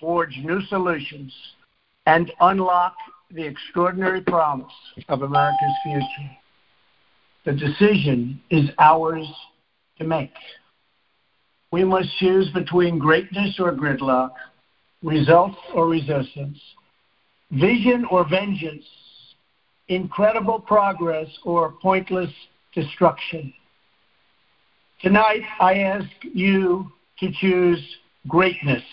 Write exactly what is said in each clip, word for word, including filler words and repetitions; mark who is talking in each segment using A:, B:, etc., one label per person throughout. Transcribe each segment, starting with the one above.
A: forge new solutions, and unlock the extraordinary promise of America's future. The decision is ours to make. We must choose between greatness or gridlock, results or resistance, vision or vengeance, incredible progress or pointless destruction. Tonight, I ask you to choose greatness.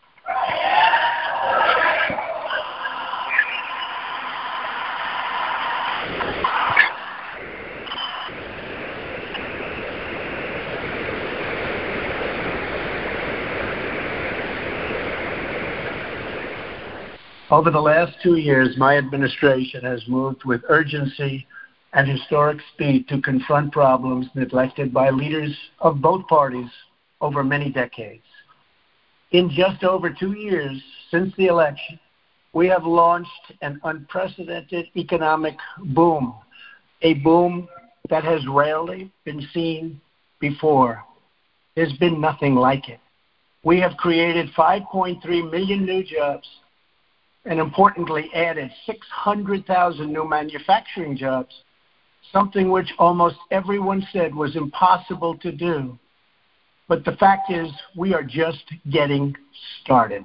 A: Over the last two years, my administration has moved with urgency and historic speed to confront problems neglected by leaders of both parties over many decades. In just over two years since the election, we have launched an unprecedented economic boom, a boom that has rarely been seen before. There's been nothing like it. We have created five point three million new jobs and importantly added six hundred thousand new manufacturing jobs, something which almost everyone said was impossible to do. But the fact is, we are just getting started.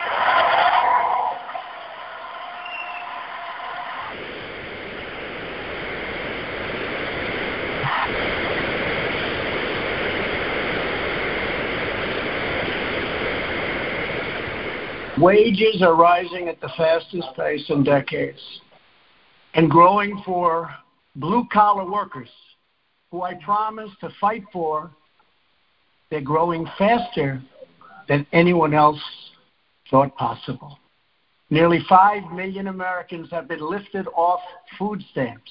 A: Wages are rising at the fastest pace in decades and growing for blue-collar workers who I promised to fight for. They're growing faster than anyone else thought possible. Nearly five million Americans have been lifted off food stamps.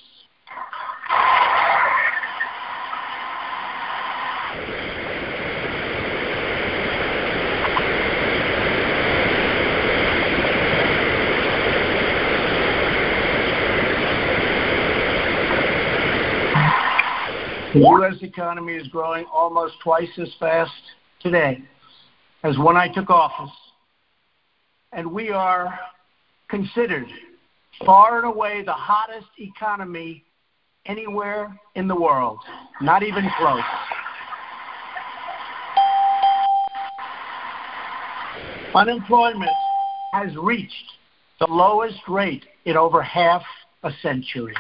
A: The U S economy is growing almost twice as fast today as when I took office, and we are considered far and away the hottest economy anywhere in the world, not even close. Unemployment has reached the lowest rate in over half a century.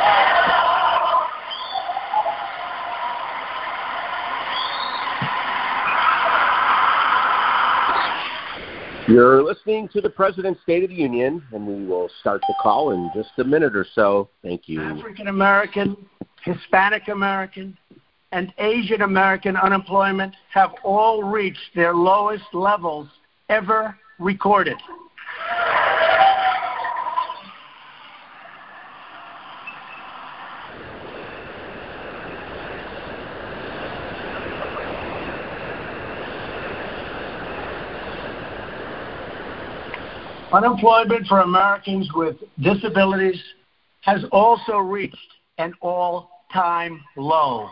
B: You're listening to the President's State of the Union, and we will start the call in just a minute or so. Thank you.
A: African American, Hispanic American, and Asian American unemployment have all reached their lowest levels ever recorded. Unemployment for Americans with disabilities has also reached an all-time low.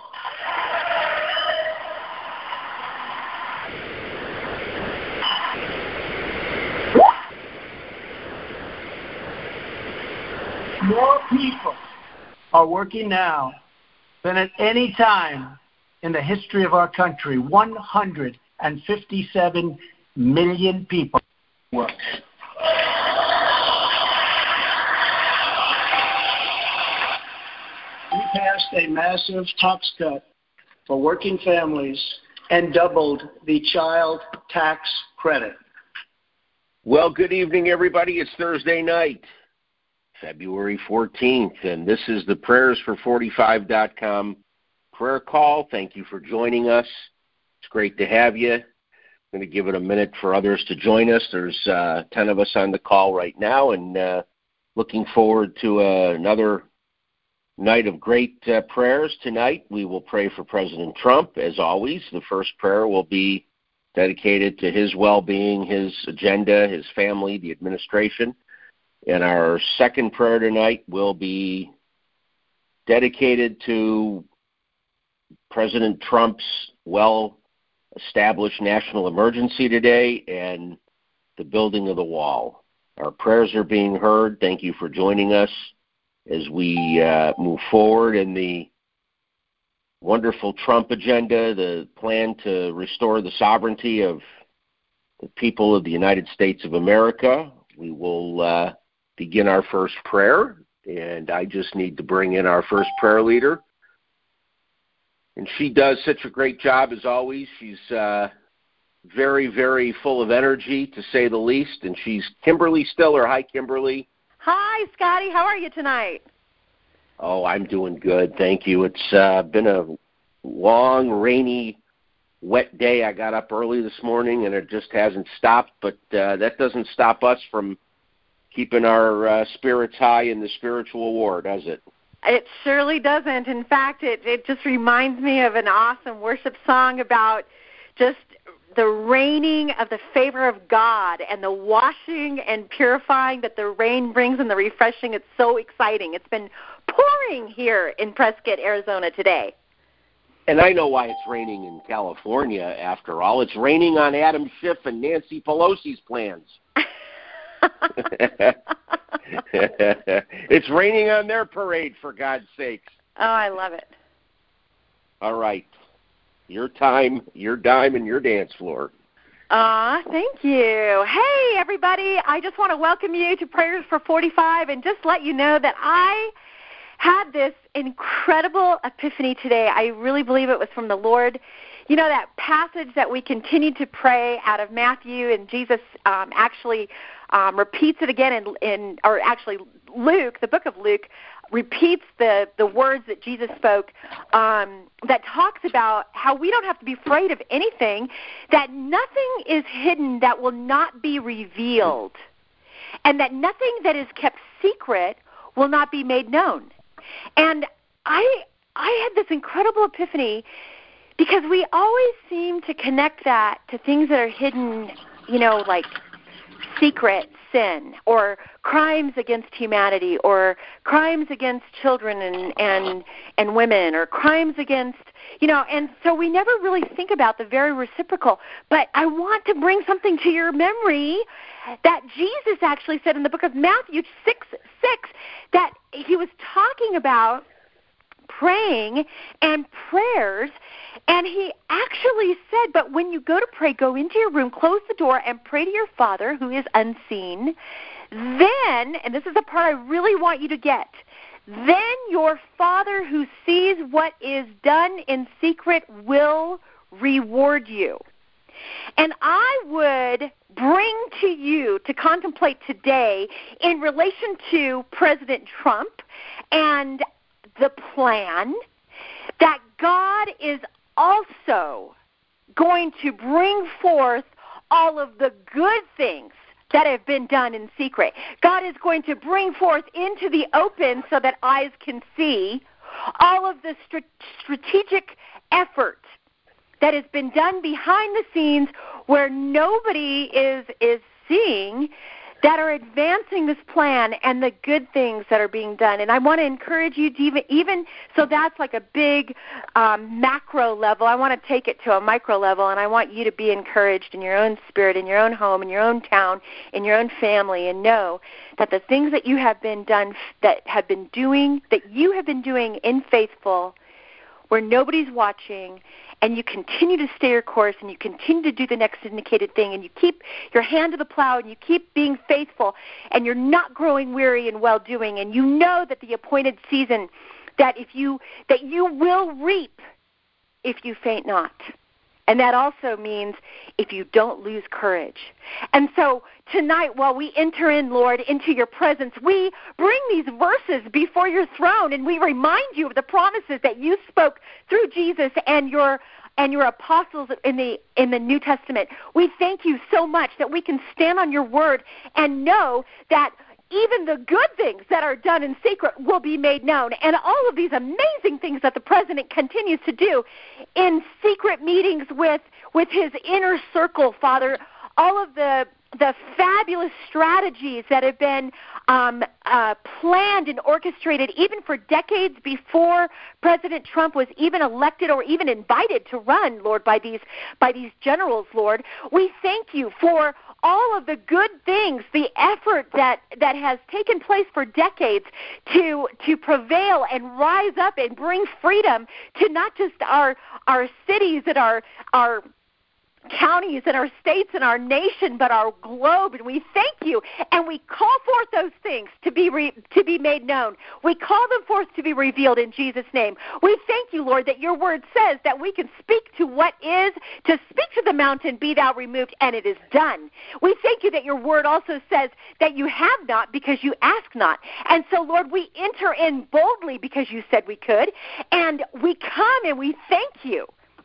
A: More people are working now than at any time in the history of our country. one hundred fifty-seven million people work. We passed a massive tax cut for working families and doubled the child tax credit.
B: Well, good evening, everybody. It's Thursday night, February fourteenth, and this is the prayers for forty-five dot com prayer call. Thank you for joining us. It's great to have you. I'm going to give it a minute for others to join us. There's uh, ten of us on the call right now, and uh, looking forward to uh, another night of great uh, prayers tonight. We will pray for President Trump, as always. The first prayer will be dedicated to his well-being, his agenda, his family, the administration. And our second prayer tonight will be dedicated to President Trump's well-established national emergency today and the building of the wall. Our prayers are being heard. Thank you for joining us as we uh, move forward in the wonderful Trump agenda, the plan to restore the sovereignty of the people of the United States of America. We will uh, begin our first prayer, and I just need to bring in our first prayer leader. And she does such a great job as always. She's uh, very, very full of energy, to say the least, and she's Kimberly Stiller. Hi, Kimberly.
C: Hi, Scotty. How are you tonight?
B: Oh, I'm doing good, thank you. It's uh, been a long, rainy, wet day. I got up early this morning, and it just hasn't stopped, but uh, that doesn't stop us from keeping our uh, spirits high in the spiritual war, does it?
C: It surely doesn't. In fact, it, it just reminds me of an awesome worship song about just the raining of the favor of God and the washing and purifying that the rain brings and the refreshing. It's so exciting. It's been pouring here in Prescott, Arizona today.
B: And I know why it's raining in California, after all. It's raining on Adam Schiff and Nancy Pelosi's plans. It's raining on their parade, for God's sakes.
C: Oh, I love it.
B: All right. Your time, your dime, and your dance floor.
C: Aw, thank you. Hey, everybody. I just want to welcome you to Prayers for forty-five and just let you know that I had this incredible epiphany today. I really believe it was from the Lord. You know, that passage that we continue to pray out of Matthew, and Jesus um, actually um, repeats it again in, in, or actually Luke, the book of Luke, repeats the, the words that Jesus spoke um, that talks about how we don't have to be afraid of anything, that nothing is hidden that will not be revealed, and that nothing that is kept secret will not be made known. And I I had this incredible epiphany because we always seem to connect that to things that are hidden, you know, like secret sin or crimes against humanity or crimes against children and, and, and women or crimes against, you know, and so we never really think about the very reciprocal. But I want to bring something to your memory that Jesus actually said in the book of Matthew six six, that he was talking about praying and prayers, and he actually said, but when you go to pray, go into your room, close the door, and pray to your Father who is unseen. Then, and this is the part I really want you to get, then your Father who sees what is done in secret will reward you. And I would bring to you to contemplate today in relation to President Trump and the plan that God is also going to bring forth all of the good things that have been done in secret. God is going to bring forth into the open so that eyes can see all of the st- strategic effort that has been done behind the scenes where nobody is is seeing, that are advancing this plan and the good things that are being done. And I want to encourage you to even, even so that's like a big um, macro level. I want to take it to a micro level, and I want you to be encouraged in your own spirit, in your own home, in your own town, in your own family, and know that the things that you have been done, that have been doing, that you have been doing in Faithful, where nobody's watching, and you continue to stay your course, and you continue to do the next indicated thing, and you keep your hand to the plow, and you keep being faithful, and you're not growing weary in well-doing, and you know that the appointed season, that if you that you will reap if you faint not. And that also means if you don't lose courage. And so tonight, while we enter in, Lord, into your presence, we bring these verses before your throne, and we remind you of the promises that you spoke through Jesus and your and your apostles in the in the New Testament. We thank you so much that we can stand on your word and know that even the good things that are done in secret will be made known. And all of these amazing things that the president continues to do in secret meetings with, with his inner circle, Father, all of the the fabulous strategies that have been um, uh, planned and orchestrated even for decades before President Trump was even elected or even invited to run, Lord, by these by these generals, Lord. We thank you for all of the good things, the effort that, that has taken place for decades to to prevail and rise up and bring freedom to not just our our cities and our our counties and our states and our nation, but our globe. And we thank you, and we call forth those things to be re, to be made known. We call them forth to be revealed in Jesus' name. We thank you, Lord, that your word says that we can speak to what is, to speak to the mountain, be thou removed, and it is done. We thank you that your word also says that you have not because you ask not. And so, Lord, we enter in boldly because you said we could, and we come and we thank you.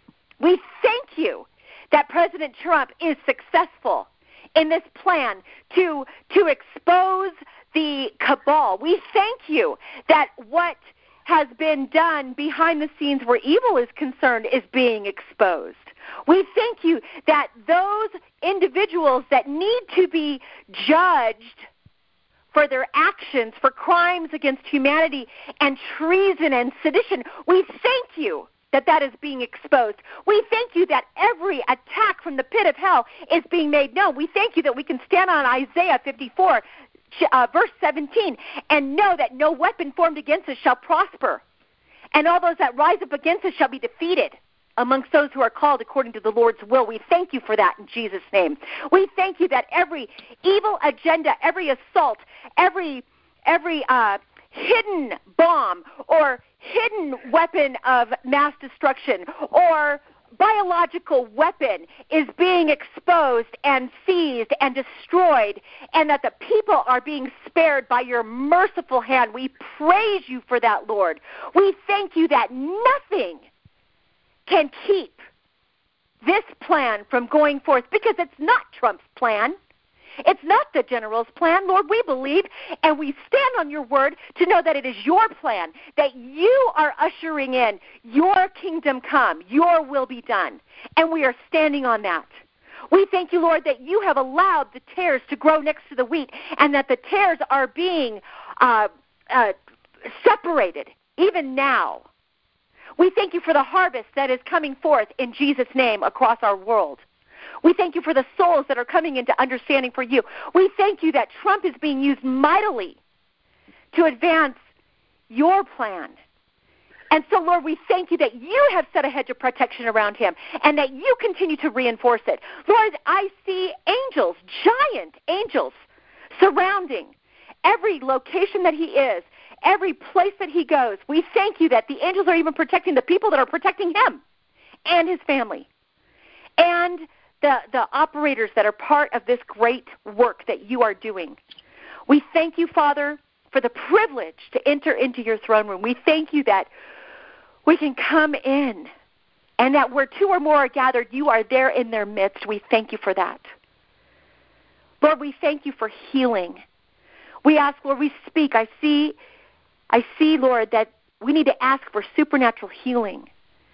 C: We thank you that President Trump is successful in this plan to to expose the cabal. We thank you that what has been done behind the scenes where evil is concerned is being exposed. We thank you that those individuals that need to be judged for their actions, for crimes against humanity and treason and sedition, we thank you that that is being exposed. We thank you that every attack from the pit of hell is being made known. We thank you that we can stand on Isaiah fifty-four, uh, verse seventeen, and know that no weapon formed against us shall prosper, and all those that rise up against us shall be defeated amongst those who are called according to the Lord's will. We thank you for that in Jesus' name. We thank you that every evil agenda, every assault, every every uh, hidden bomb or hidden weapon of mass destruction or biological weapon is being exposed and seized and destroyed, and that the people are being spared by your merciful hand. We praise you for that, Lord. We thank you that nothing can keep this plan from going forth, because it's not Trump's plan. It's not the general's plan. Lord, we believe and we stand on your word to know that it is your plan, that you are ushering in your kingdom come, your will be done, and we are standing on that. We thank you, Lord, that you have allowed the tares to grow next to the wheat, and that the tares are being uh, uh, separated even now. We thank you for the harvest that is coming forth in Jesus' name across our world. We thank you for the souls that are coming into understanding for you. We thank you that Trump is being used mightily to advance your plan. And so, Lord, we thank you that you have set a hedge of protection around him and that you continue to reinforce it. Lord, I see angels, giant angels, surrounding every location that he is, every place that he goes. We thank you that the angels are even protecting the people that are protecting him and his family. And The, the operators that are part of this great work that you are doing. We thank you, Father, for the privilege to enter into your throne room. We thank you that we can come in and that where two or more are gathered, you are there in their midst. We thank you for that. Lord, we thank you for healing. We ask, Lord, we speak. I see, I see, Lord, that we need to ask for supernatural healing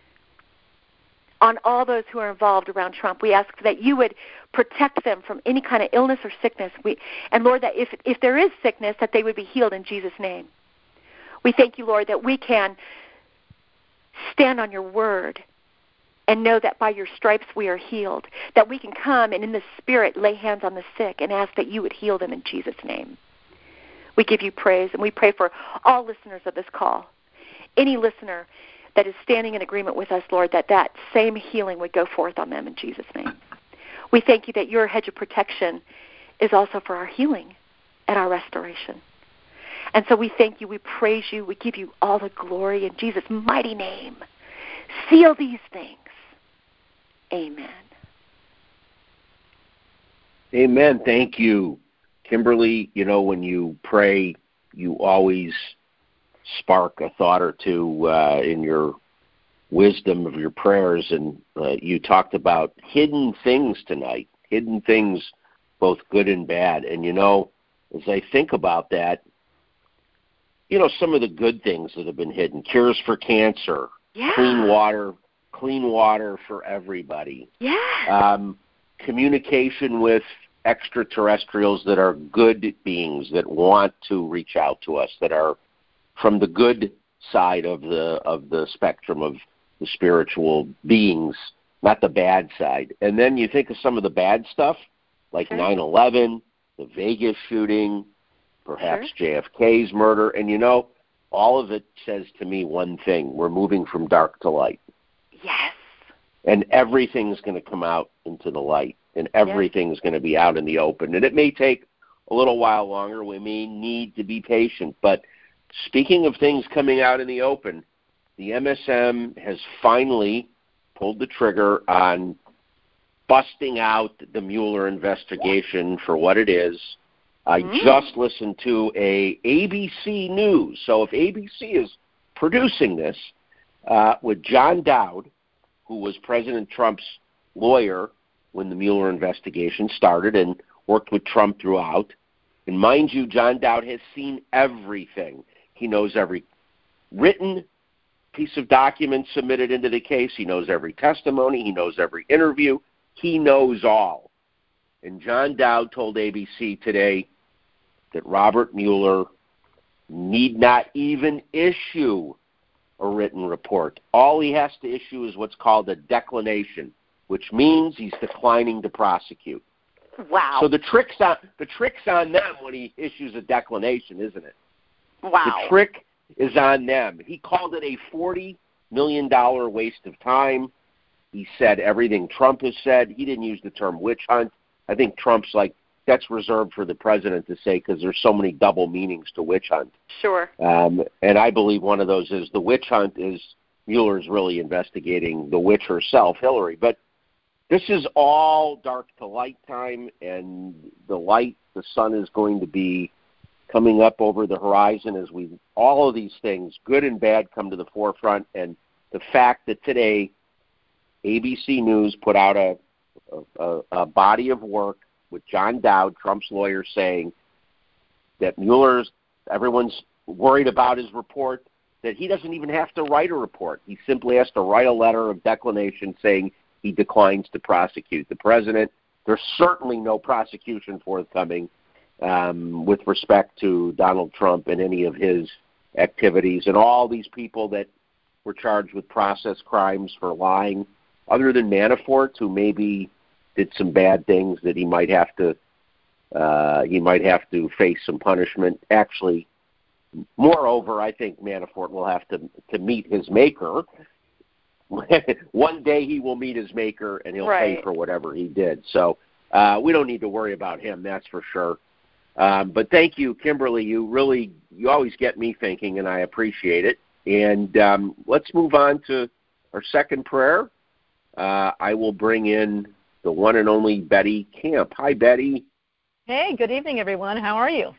C: on all those who are involved around Trump. We ask that you would protect them from any kind of illness or sickness. We, and, Lord, that if, if there is sickness, that they would be healed in Jesus' name. We thank you, Lord, that we can stand on your word and know that by your stripes we are healed, that we can come and in the Spirit lay hands on the sick and ask that you would heal them in Jesus' name. We give you praise, and we pray for all listeners of this call. Any listener that is standing in agreement with us, Lord, that that same healing would go forth on them in Jesus' name. We thank you that your hedge of protection is also for our healing and our restoration. And so we thank you, we praise you, we give you all the glory in Jesus' mighty name. Seal these things. Amen.
B: Amen. Thank you. Kimberly, you know, when you pray, you always spark a thought or two uh, in your wisdom of your prayers, and uh, you talked about hidden things tonight, hidden things, both good and bad. And, you know, as I think about that, you know, some of the good things that have been hidden, cures for cancer,
C: yeah.
B: clean water, clean water for everybody,
C: yeah.
B: um, communication with extraterrestrials that are good beings that want to reach out to us, that are from the good side of the of the spectrum of the spiritual beings, not the bad side. And then you think of some of the bad stuff, like nine eleven, the Vegas shooting, perhaps sure. J F K's murder, and you know, all of it says to me one thing: we're moving from dark to light.
C: Yes.
B: And everything's going to come out into the light, and everything's yes. going to be out in the open. And it may take a little while longer. We may need to be patient. But speaking of things coming out in the open, the M S M has finally pulled the trigger on busting out the Mueller investigation for what it is. I mm. just listened to a A B C News. So if A B C is producing this uh, with John Dowd, who was President Trump's lawyer when the Mueller investigation started and worked with Trump throughout. And mind you, John Dowd has seen everything. He knows every written piece of document submitted into the case. He knows every testimony. He knows every interview. He knows all. And John Dowd told A B C today that Robert Mueller need not even issue a written report. All he has to issue is what's called a declination, which means he's declining to prosecute.
C: Wow.
B: So the trick's on, the trick's on them when he issues a declination, isn't it?
C: Wow.
B: The trick is on them. He called it a forty million dollars waste of time. He said everything Trump has said. He didn't use the term witch hunt. I think Trump's like, that's reserved for the president to say because there's so many double meanings to witch hunt.
C: Sure.
B: Um, and I believe one of those is the witch hunt is Mueller's really investigating the witch herself, Hillary. But this is all dark to light time, and the light, the sun is going to be coming up over the horizon as we, all of these things, good and bad, come to the forefront. And the fact that today A B C News put out a, a, a body of work with John Dowd, Trump's lawyer, saying that Mueller's, everyone's worried about his report, that he doesn't even have to write a report. He simply has to write a letter of declination saying he declines to prosecute the president. There's certainly no prosecution forthcoming um, with respect to Donald Trump and any of his activities. And all these people that were charged with process crimes for lying, other than Manafort, who maybe did some bad things that he might have to uh, he might have to face some punishment. Actually, moreover, I think Manafort will have to to meet his maker. One day he will meet his maker, and he'll
C: right.
B: pay for whatever he did. So uh, we don't need to worry about him, that's for sure. Um, but thank you, Kimberly. You really you always get me thinking, and I appreciate it. And um, let's move on to our second prayer. Uh, I will bring in the one and only Betty Camp. Hi, Betty.
D: Hey, good evening, everyone. How are you?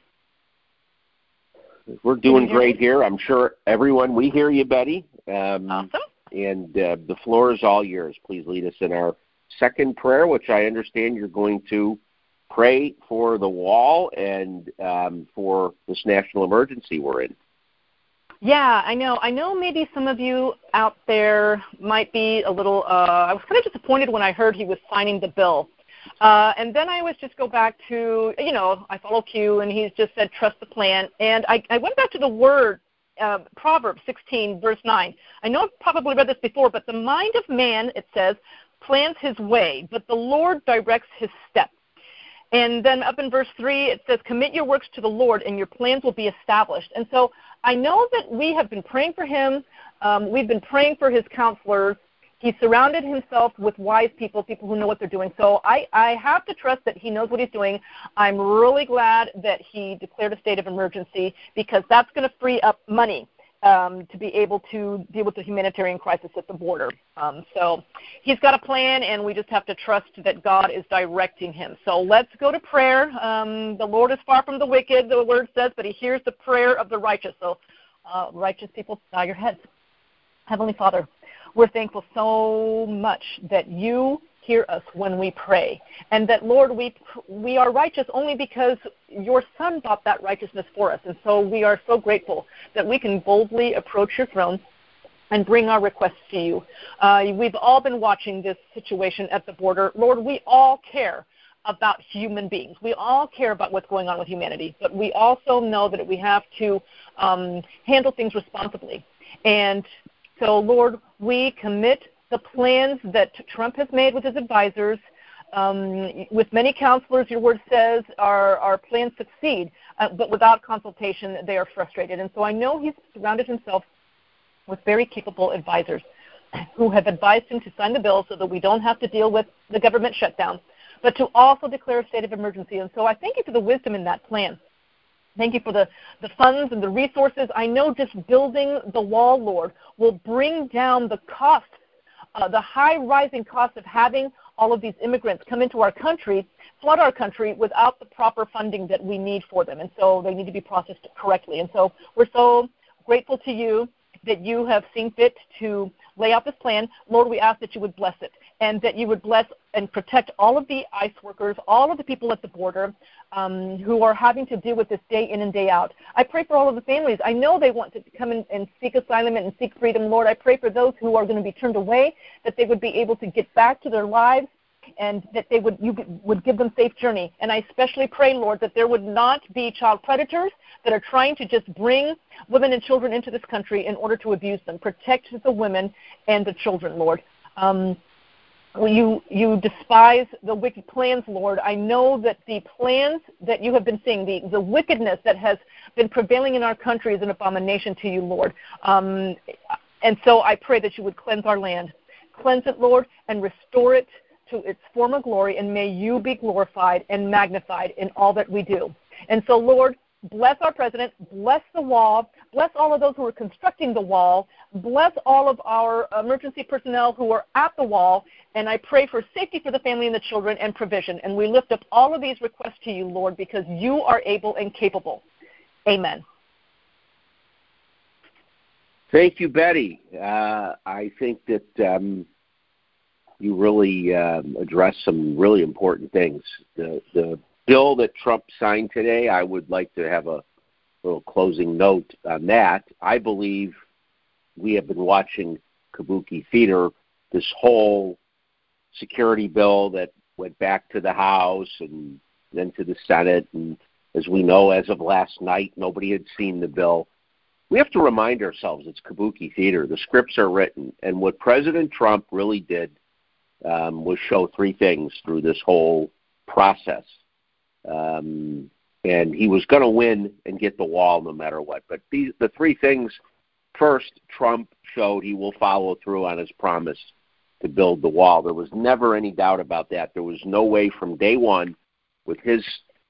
B: We're doing great me? here. I'm sure everyone, we hear you, Betty. Um,
D: awesome.
B: And uh, the floor is all yours. Please lead us in our second prayer, which I understand you're going to pray for the wall and um, for this national emergency we're in.
D: Yeah, I know. I know maybe some of you out there might be a little, uh, I was kind of disappointed when I heard he was signing the bill. Uh, and then I always just go back to, you know, I follow Q, and he's just said, trust the plan. And I, I went back to the word, uh, Proverbs sixteen, verse nine. I know I've probably read this before, but the mind of man, it says, plans his way, but the Lord directs his steps. And then up in verse three, it says, commit your works to the Lord, and your plans will be established. And so I know that we have been praying for him. Um, we've been praying for his counselors. He surrounded himself with wise people, people who know what they're doing. So I, I have to trust that he knows what he's doing. I'm really glad that he declared a state of emergency, because that's going to free up money um, to be able to deal with the humanitarian crisis at the border. Um, so he's got a plan, and we just have to trust that God is directing him. So let's go to prayer. Um, the Lord is far from the wicked, the word says, but he hears the prayer of the righteous. So uh, righteous people, bow your heads. Heavenly Father, we're thankful so much that you hear us when we pray, and that, Lord, we we are righteous only because your Son bought that righteousness for us. And so we are so grateful that we can boldly approach your throne and bring our requests to you. Uh, we've all been watching this situation at the border. Lord, we all care about human beings. We all care about what's going on with humanity, but we also know that we have to um, handle things responsibly. And so, Lord, we commit the plans that Trump has made with his advisors. Um, with many counselors, your word says, our, our plans succeed, uh, but without consultation, they are frustrated. And so I know he's surrounded himself with very capable advisors who have advised him to sign the bill so that we don't have to deal with the government shutdown, but to also declare a state of emergency. And so I thank you for the wisdom in that plan. Thank you for the, the funds and the resources. I know just building the wall, Lord, will bring down the cost, uh, the high rising cost of having all of these immigrants come into our country, flood our country without the proper funding that we need for them. And so they need to be processed correctly. And so we're so grateful to you that you have seen fit to lay out this plan. Lord, we ask that you would bless it and that you would bless and protect all of the ICE workers, all of the people at the border um, who are having to deal with this day in and day out. I pray for all of the families. I know they want to come in and seek asylum and seek freedom, Lord. I pray for those who are going to be turned away, that they would be able to get back to their lives and that they would you would give them safe journey. And I especially pray, Lord, that there would not be child predators that are trying to just bring women and children into this country in order to abuse them. Protect the women and the children, Lord. Um, you you despise the wicked plans, Lord. I know that the plans that you have been seeing, the, the wickedness that has been prevailing in our country is an abomination to you, Lord. Um, and so I pray that you would cleanse our land. Cleanse it, Lord, and restore it to its former glory, and may you be glorified and magnified in all that we do. And so, Lord, bless our president, bless the wall, bless all of those who are constructing the wall, bless all of our emergency personnel who are at the wall, and I pray for safety for the family and the children and provision. And we lift up all of these requests to you, Lord, because you are able and capable. Amen.
B: Thank you, Betty. Uh, I think that um, you really um, addressed some really important things. The, the bill that Trump signed today, I would like to have a little closing note on that. I believe we have been watching kabuki theater, this whole security bill that went back to the House and then to the Senate. And as we know, as of last night, nobody had seen the bill. We have to remind ourselves it's kabuki theater. The scripts are written. And what President Trump really did um, was show three things through this whole process. Um, and he was going to win and get the wall no matter what. But these, the three things, first, Trump showed he will follow through on his promise to build the wall. There was never any doubt about that. There was no way from day one with his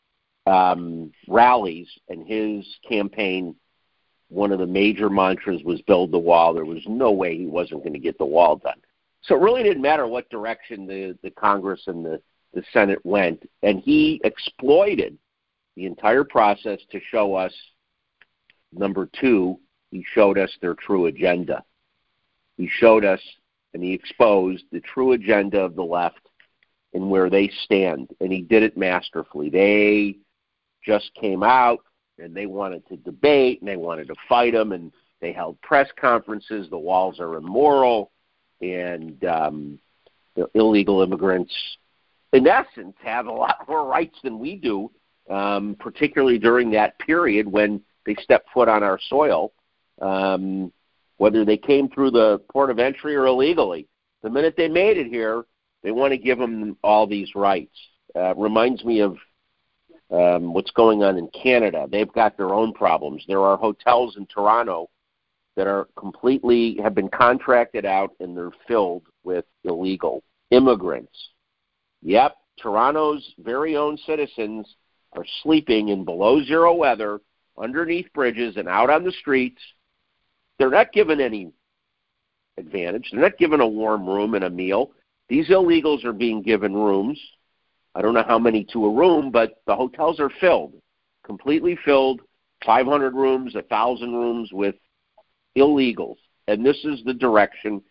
B: um, rallies and his campaign, one of the major mantras was build the wall. There was no way he wasn't going to get the wall done. So it really didn't matter what direction the, the Congress and the, the Senate went. And he exploited the entire process to show us, number two, he showed us their true agenda. He showed us and he exposed the true agenda of the left and where they stand. And he did it masterfully. They just came out and they wanted to debate and they wanted to fight him, and they held press conferences. The walls are immoral, and um, the illegal immigrants, in essence, have a lot more rights than we do, um, particularly during that period when they stepped foot on our soil, um, whether they came through the port of entry or illegally. The minute they made it here, they want to give them all these rights. Uh, reminds me of um, what's going on in Canada. They've got their own problems. There are hotels in Toronto that are completely, have been contracted out, and they're filled with illegal immigrants. Yep, Toronto's very own citizens are sleeping in below zero weather, underneath bridges and out on the streets. They're not given any advantage. They're not given a warm room and a meal. These illegals are being given rooms. I don't know how many to a room, but the hotels are filled, completely filled, five hundred rooms, one thousand rooms with illegals. And this is the direction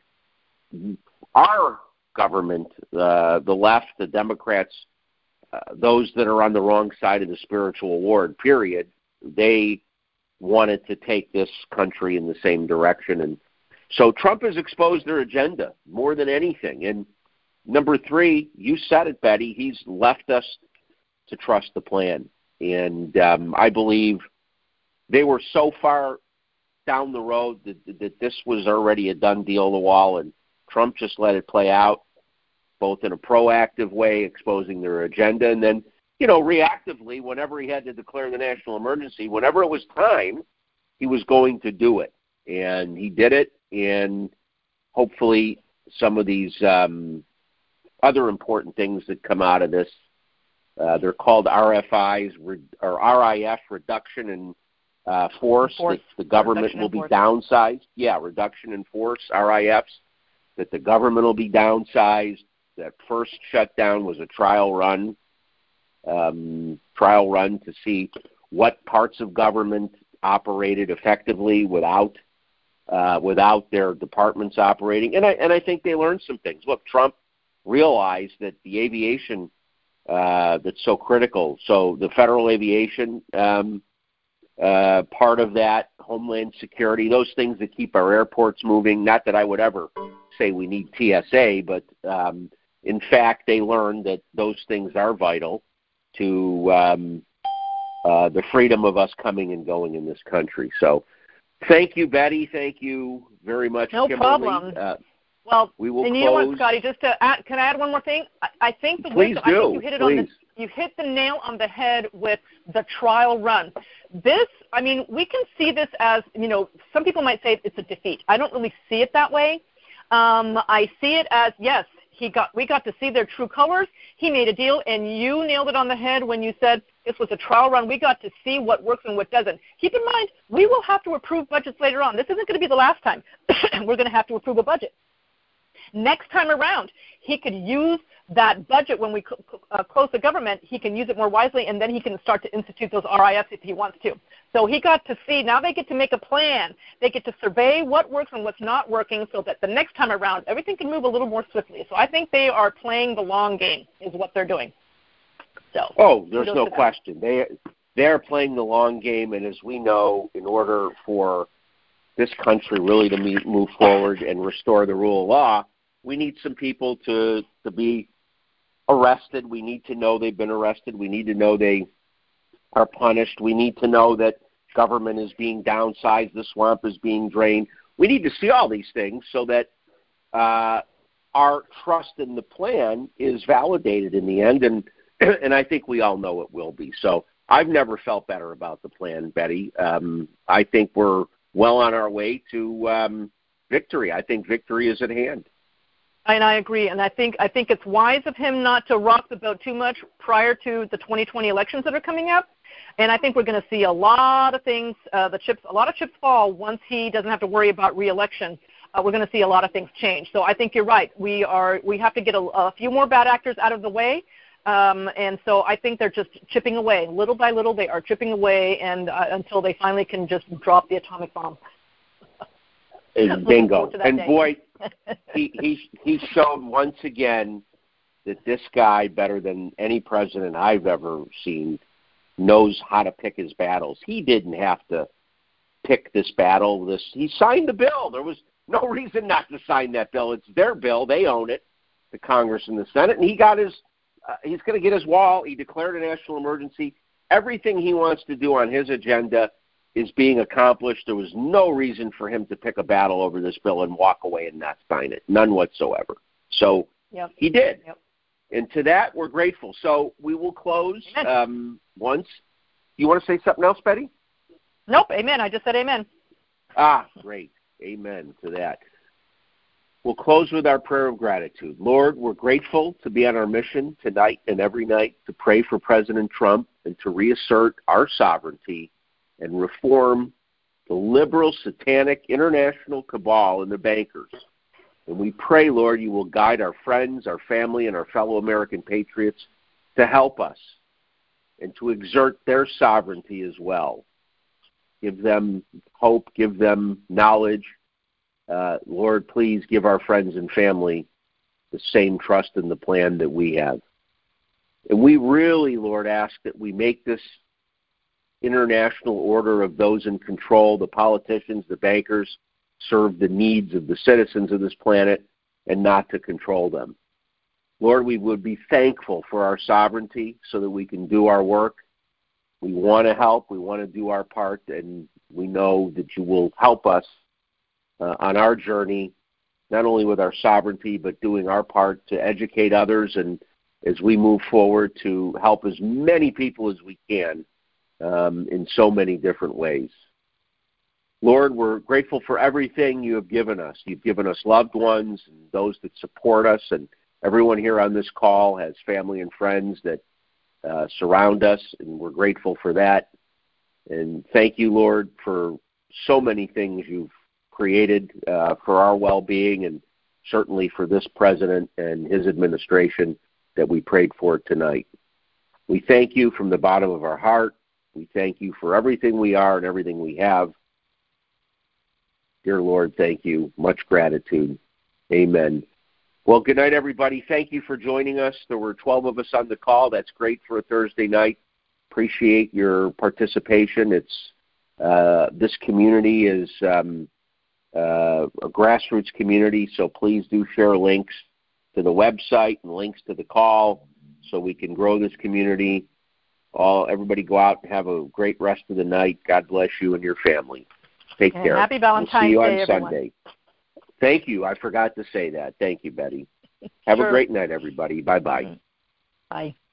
B: our government, uh, the left, the Democrats, uh, those that are on the wrong side of the spiritual award, period, they wanted to take this country in the same direction. And so Trump has exposed their agenda more than anything. And number three, you said it, Betty, he's left us to trust the plan. And um, I believe they were so far down the road that, that this was already a done deal, the wall, and Trump just let it play out, both in a proactive way, exposing their agenda, and then, you know, reactively, whenever he had to declare the national emergency, whenever it was time, he was going to do it. And he did it, and hopefully some of these um, other important things that come out of this, uh, they're called R F Is, or R I F, reduction in uh, force, force, that the government will be force. downsized. Yeah, reduction in force, R I Fs, that the government will be downsized. That first shutdown was a trial run, um, trial run to see what parts of government operated effectively without uh, without their departments operating. And I and I think they learned some things. Look, Trump realized that the aviation uh, that's so critical. So the federal aviation um, uh, part of that, Homeland Security, those things that keep our airports moving. Not that I would ever say we need T S A, but um, in fact, they learned that those things are vital to um, uh, the freedom of us coming and going in this country. So thank you, Betty. Thank you very much,
D: no
B: Kimberly.
D: problem.
B: Uh,
D: well,
B: we will
D: and
B: close.
D: You know what, Scotty, just to add, can I add one more thing? I, I think the
B: Please
D: wisdom,
B: do.
D: I think you hit it
B: Please.
D: on the you hit the nail on the head with the trial run. This, I mean, we can see this as, you know, some people might say it's a defeat. I don't really see it that way. Um, I see it as, yes, he got we got to see their true colors. He made a deal, and you nailed it on the head when you said this was a trial run. We got to see what works and what doesn't. Keep in mind, we will have to approve budgets later on. This isn't going to be the last time we're going to have to approve a budget. Next time around, he could use that budget when we cl- uh, close the government. He can use it more wisely, and then he can start to institute those R I Fs if he wants to. So he got to see, now they get to make a plan. They get to survey what works and what's not working so that the next time around, everything can move a little more swiftly. So I think they are playing the long game is what they're doing. So
B: Oh, there's no question. They, they're playing the long game, and as we know, in order for this country really to meet, move forward and restore the rule of law, we need some people to, to be arrested. We need to know they've been arrested. We need to know they are punished. We need to know that government is being downsized, the swamp is being drained. We need to see all these things so that uh, our trust in the plan is validated in the end, and and I think we all know it will be. So I've never felt better about the plan, Betty. Um, I think we're well on our way to um, victory. I think victory is at hand.
D: And I agree, and I think I think it's wise of him not to rock the boat too much prior to the twenty twenty elections that are coming up. And I think we're going to see a lot of things, uh, the chips, a lot of chips fall once he doesn't have to worry about re-election. Uh, we're going to see a lot of things change. So I think you're right. We are we have to get a, a few more bad actors out of the way. Um, and so I think they're just chipping away. Little by little, they are chipping away and uh, until they finally can just drop the atomic bomb.
B: And bingo. And, day. boy, he, he, he showed once again that this guy, better than any president I've ever seen, knows how to pick his battles. He didn't have to pick this battle. This He signed the bill. There was no reason not to sign that bill. It's their bill. They own it, the Congress and the Senate. And he got his uh, – he's going to get his wall. He declared a national emergency. Everything he wants to do on his agenda is being accomplished. There was no reason for him to pick a battle over this bill and walk away and not sign it. None whatsoever. So
D: yep.
B: he did.
D: Yep.
B: And to that, we're grateful. So we will close um, once. You want to say something else, Betty?
D: Nope. Amen. I just said amen.
B: Ah, great. Amen to that. We'll close with our prayer of gratitude. Lord, we're grateful to be on our mission tonight and every night to pray for President Trump and to reassert our sovereignty and reform the liberal, satanic, international cabal and the bankers. And we pray, Lord, you will guide our friends, our family, and our fellow American patriots to help us and to exert their sovereignty as well. Give them hope, give them knowledge. Uh, Lord, please give our friends and family the same trust in the plan that we have. And we really, Lord, ask that we make this international order of those in control, the politicians, the bankers, serve the needs of the citizens of this planet and not to control them. Lord, we would be thankful for our sovereignty so that we can do our work. We want to help. We want to do our part, and we know that you will help us uh, on our journey, not only with our sovereignty, but doing our part to educate others, and as we move forward to help as many people as we can um, in so many different ways. Lord, we're grateful for everything you have given us. You've given us loved ones and those that support us, and everyone here on this call has family and friends that uh, surround us, and we're grateful for that. And thank you, Lord, for so many things you've created uh, for our well-being, and certainly for this president and his administration that we prayed for tonight. We thank you from the bottom of our heart. We thank you for everything we are and everything we have. Dear Lord, thank you. Much gratitude. Amen. Well, good night, everybody. Thank you for joining us. There were twelve of us on the call. That's great for a Thursday night. Appreciate your participation. It's uh, this community is um, uh, a grassroots community, so please do share links to the website and links to the call so we can grow this community. All everybody go out and have a great rest of the night. God bless you and your family. Take
D: and
B: care.
D: Happy Valentine's
B: we'll see you
D: Day,
B: on
D: everyone.
B: Sunday. Thank you. I forgot to say that. Thank you, Betty. Have
D: Sure.
B: a great night, everybody. Bye-bye.
D: Bye.